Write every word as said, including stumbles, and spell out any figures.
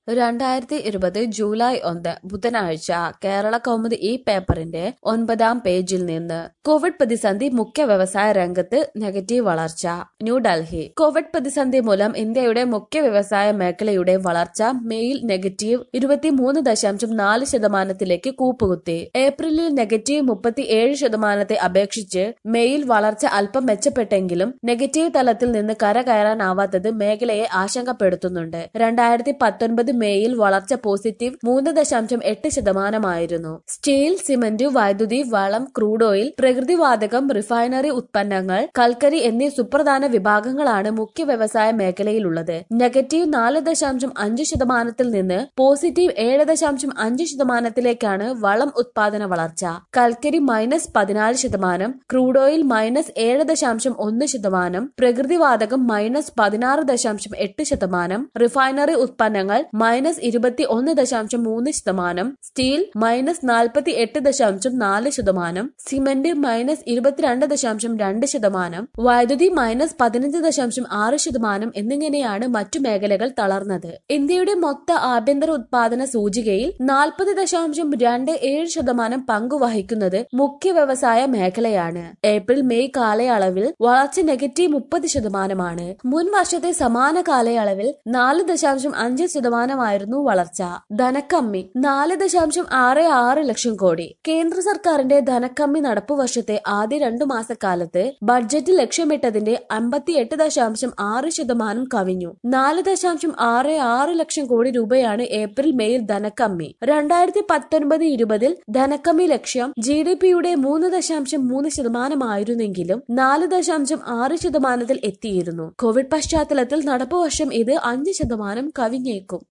രണ്ടായിരത്തി ഇരുപത് ജൂലൈ ഒന്ന് ബുധനാഴ്ച കേരള കൗമുദി ഈ പേപ്പറിന്റെ ഒൻപതാം പേജിൽ നിന്ന് കോവിഡ് പ്രതിസന്ധി മുഖ്യ വ്യവസായ രംഗത്ത് നെഗറ്റീവ് വളർച്ച. ന്യൂഡൽഹി. കോവിഡ് പ്രതിസന്ധി മൂലം ഇന്ത്യയുടെ മുഖ്യ വ്യവസായ മേഖലയുടെ വളർച്ച മെയിൽ നെഗറ്റീവ് ഇരുപത്തിമൂന്ന് ദശാംശം നാല് ശതമാനത്തിലേക്ക് കൂപ്പുകുത്തി. ഏപ്രിലിൽ നെഗറ്റീവ് മുപ്പത്തിയേഴ് ശതമാനത്തെ അപേക്ഷിച്ച് മെയിൽ വളർച്ച അല്പം മെച്ചപ്പെട്ടെങ്കിലും നെഗറ്റീവ് തലത്തിൽ നിന്ന് കരകയറാനാവാത്തത് മേഖലയെ ആശങ്കപ്പെടുത്തുന്നുണ്ട്. രണ്ടായിരത്തി പത്തൊൻപത് മേയിൽ വളർച്ച പോസിറ്റീവ് മൂന്ന് ദശാംശം എട്ട് ശതമാനമായിരുന്നു. സ്റ്റീൽ, സിമന്റ്, വൈദ്യുതി, വളം, ക്രൂഡ് ഓയിൽ, പ്രകൃതിവാതകം, റിഫൈനറി ഉത്പന്നങ്ങൾ, കൽക്കരി എന്നീ സുപ്രധാന വിഭാഗങ്ങളാണ് മുഖ്യ വ്യവസായ മേഖലയിലുള്ളത്. നെഗറ്റീവ് നാല് ദശാംശം അഞ്ച് ശതമാനത്തിൽ നിന്ന് പോസിറ്റീവ് ഏഴ് ദശാംശം അഞ്ച് ശതമാനത്തിലേക്കാണ് വളം ഉത്പാദന വളർച്ച. കൽക്കരി മൈനസ് പതിനാല് ശതമാനം, ക്രൂഡ് ഓയിൽ മൈനസ് ഏഴ് ദശാംശം ഒന്ന് ശതമാനം, പ്രകൃതിവാതകം മൈനസ് പതിനാറ് ദശാംശം എട്ട് ശതമാനം, റിഫൈനറി ഉത്പന്നങ്ങൾ മൈനസ് ഇരുപത്തി ഒന്ന് ദശാംശം മൂന്ന് ശതമാനം, സ്റ്റീൽ മൈനസ് നാൽപ്പത്തി എട്ട് ദശാംശം നാല് ശതമാനം, സിമന്റ് മൈനസ് ഇരുപത്തിരണ്ട് ദശാംശം രണ്ട് ശതമാനം, വൈദ്യുതി മൈനസ് പതിനഞ്ച് ദശാംശം ആറ് ശതമാനം എന്നിങ്ങനെയാണ് മറ്റു മേഖലകൾ തളർന്നത്. ഇന്ത്യയുടെ മൊത്ത ആഭ്യന്തര ഉത്പാദന സൂചികയിൽ നാൽപ്പത് ദശാംശം രണ്ട് ഏഴ് ശതമാനം പങ്കുവഹിക്കുന്നത് മുഖ്യ വ്യവസായ മേഖലയാണ്. ഏപ്രിൽ മെയ് കാലയളവിൽ വളർച്ച നെഗറ്റീവ് മുപ്പത് ശതമാനമാണ്. മുൻ വർഷത്തെ സമാന കാലയളവിൽ നാല് ദശാംശം അഞ്ച് ശതമാനമായിരുന്നു വളർച്ച. ധനക്കമ്മി നാല് ദശാംശം ആറ് ആറ് ലക്ഷം കോടി. കേന്ദ്ര സർക്കാരിന്റെ ധനക്കമ്മി നടപ്പു വർഷത്തെ ആദ്യ രണ്ടു മാസക്കാലത്ത് ബഡ്ജറ്റ് ലക്ഷ്യമിട്ടതിന്റെ അമ്പത്തിയെട്ട് ദശാംശം ആറ് ശതമാനം കവിഞ്ഞു. നാല് ദശാംശം ആറ് ആറ് ലക്ഷം കോടി രൂപയാണ് ഏപ്രിൽ മെയിൽ ധനക്കമ്മി. രണ്ടായിരത്തി പത്തൊൻപത് ഇരുപതിൽ ധനക്കമ്മി ലക്ഷ്യം ജി ഡി പിയുടെ മൂന്ന് ദശാംശം മൂന്ന് ശതമാനമായിരുന്നെങ്കിലും നാല് ദശാംശം ആറ് ശതമാനത്തിൽ എത്തിയിരുന്നു. കോവിഡ് പശ്ചാത്തലത്തിൽ നടപ്പുവർഷം ഇത് അഞ്ച് ശതമാനം കവിഞ്ഞേക്കും.